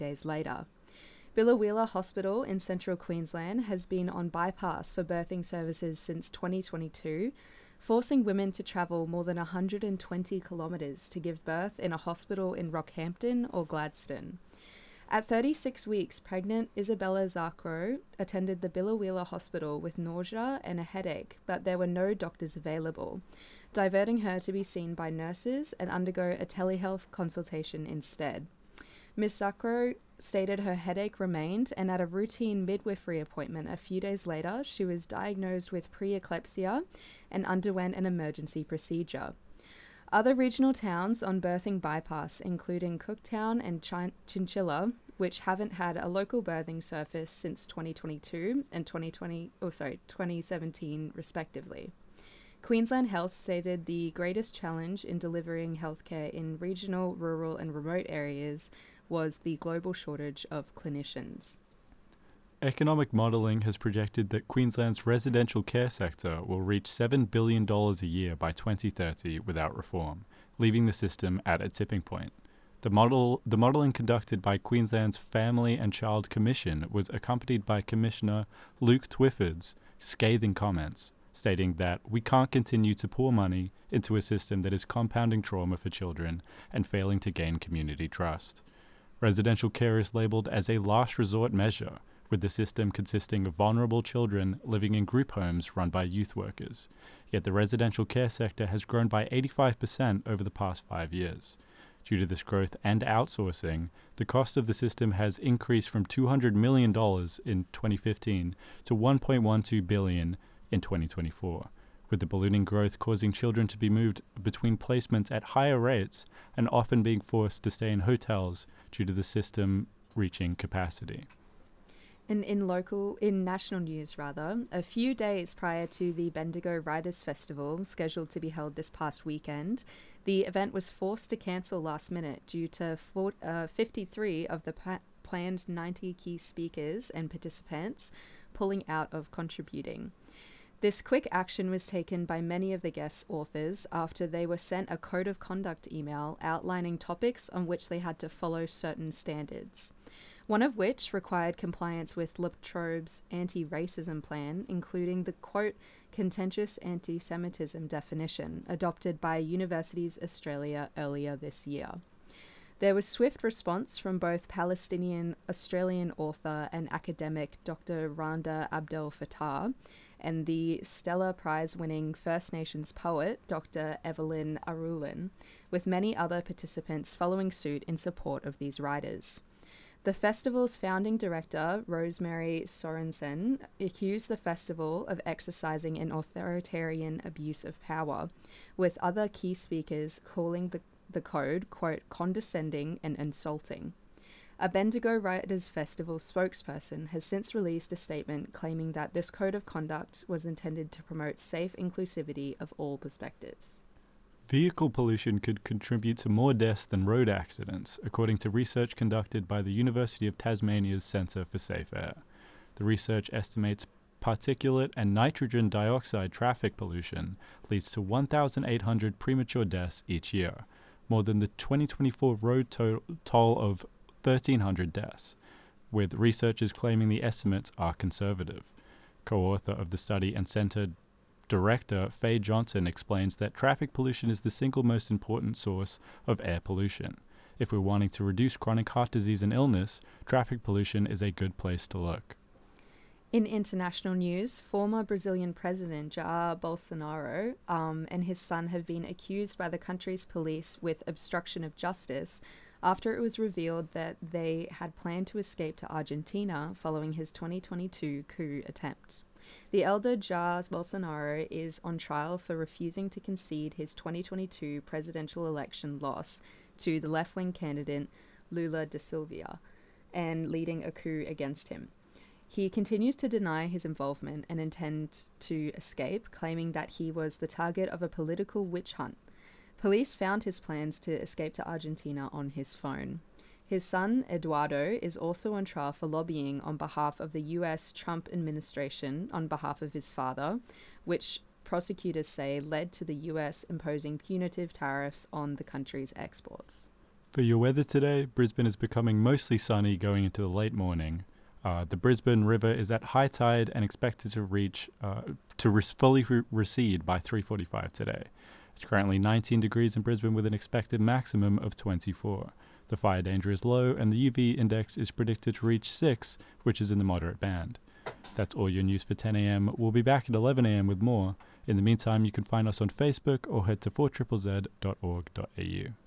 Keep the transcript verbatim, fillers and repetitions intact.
days later. Biloela Hospital in central Queensland has been on bypass for birthing services since twenty twenty-two, forcing women to travel more than one hundred twenty kilometres to give birth in a hospital in Rockhampton or Gladstone. At thirty-six weeks pregnant, Isabella Zacro attended the Biloela Hospital with nausea and a headache, but there were no doctors available, diverting her to be seen by nurses and undergo a telehealth consultation instead. Miss Zacro stated her headache remained, and at a routine midwifery appointment a few days later, she was diagnosed with preeclampsia and underwent an emergency procedure. Other regional towns on birthing bypass, including Cooktown and Chin- Chinchilla, which haven't had a local birthing service since twenty twenty-two and twenty twenty, oh sorry, twenty seventeen respectively. Queensland Health stated the greatest challenge in delivering healthcare in regional, rural and remote areas was the global shortage of clinicians. Economic modelling has projected that Queensland's residential care sector will reach seven billion dollars a year by twenty thirty without reform, leaving the system at a tipping point. The model, the modelling conducted by Queensland's Family and Child Commission was accompanied by Commissioner Luke Twyford's scathing comments, stating that we can't continue to pour money into a system that is compounding trauma for children and failing to gain community trust. Residential care is labelled as a last resort measure, with the system consisting of vulnerable children living in group homes run by youth workers. Yet the residential care sector has grown by eighty-five percent over the past five years. Due to this growth and outsourcing, the cost of the system has increased from two hundred million dollars in twenty fifteen to one point one two billion dollars in twenty twenty-four, with the ballooning growth causing children to be moved between placements at higher rates and often being forced to stay in hotels due to the system reaching capacity. And in local, in national news rather, a few days prior to the Bendigo Writers' Festival, scheduled to be held this past weekend, the event was forced to cancel last minute due to four, uh, fifty-three of the pa- planned ninety key speakers and participants pulling out of contributing. This quick action was taken by many of the guest authors after they were sent a code of conduct email outlining topics on which they had to follow certain standards, one of which required compliance with La Trobe's anti-racism plan, including the, quote, contentious anti-Semitism definition adopted by Universities Australia earlier this year. There was swift response from both Palestinian-Australian author and academic Doctor Randa Abdel Fattah and the Stella Prize-winning First Nations poet Doctor Evelyn Arulin, with many other participants following suit in support of these writers. The festival's founding director, Rosemary Sorensen, accused the festival of exercising an authoritarian abuse of power, with other key speakers calling the, the code, quote, condescending and insulting. A Bendigo Writers' Festival spokesperson has since released a statement claiming that this code of conduct was intended to promote safe inclusivity of all perspectives. Vehicle pollution could contribute to more deaths than road accidents, according to research conducted by the University of Tasmania's Centre for Safe Air. The research estimates particulate and nitrogen dioxide traffic pollution leads to one thousand eight hundred premature deaths each year, more than the twenty twenty-four road to- toll of thirteen hundred deaths, with researchers claiming the estimates are conservative. Co-author of the study and Centre Director Faye Johnson explains that traffic pollution is the single most important source of air pollution. If we're wanting to reduce chronic heart disease and illness, traffic pollution is a good place to look. In international news, former Brazilian President Jair Bolsonaro um, and his son have been accused by the country's police with obstruction of justice after it was revealed that they had planned to escape to Argentina following his twenty twenty-two coup attempt. The elder Jair Bolsonaro is on trial for refusing to concede his twenty twenty-two presidential election loss to the left-wing candidate Lula da Silva and leading a coup against him. He continues to deny his involvement and intend to escape, claiming that he was the target of a political witch hunt. Police found his plans to escape to Argentina on his phone. His son, Eduardo, is also on trial for lobbying on behalf of the U S Trump administration on behalf of his father, which prosecutors say led to the U S imposing punitive tariffs on the country's exports. For your weather today, Brisbane is becoming mostly sunny going into the late morning. Uh, the Brisbane River is at high tide and expected to reach uh, to re- fully re- recede by three forty-five today. It's currently nineteen degrees in Brisbane with an expected maximum of twenty-four. The fire danger is low and the U V index is predicted to reach six, which is in the moderate band. That's all your news for ten a.m. We'll be back at eleven a.m. with more. In the meantime, you can find us on Facebook or head to four Z Z Z dot org dot a u.